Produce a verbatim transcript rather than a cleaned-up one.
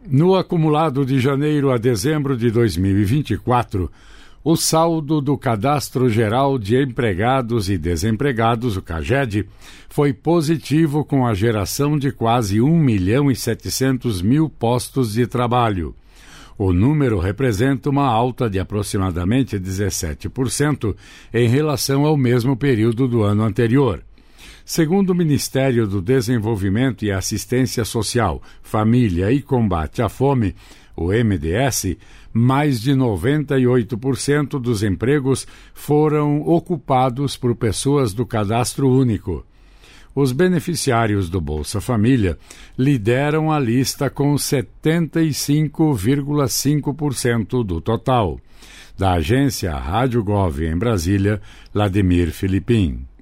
No acumulado de janeiro a dezembro de dois mil e vinte e quatro, o saldo do Cadastro Geral de Empregados e Desempregados, o CAGED, foi positivo com a geração de quase um milhão e setecentos mil postos de trabalho. O número representa uma alta de aproximadamente dezessete por cento em relação ao mesmo período do ano anterior. Segundo o Ministério do Desenvolvimento e Assistência Social, Família e Combate à Fome, o M D S, mais de noventa e oito por cento dos empregos foram ocupados por pessoas do Cadastro Único. Os beneficiários do Bolsa Família lideram a lista com setenta e cinco vírgula cinco por cento do total. Da agência Rádio Gov em Brasília, Vladimir Filipim.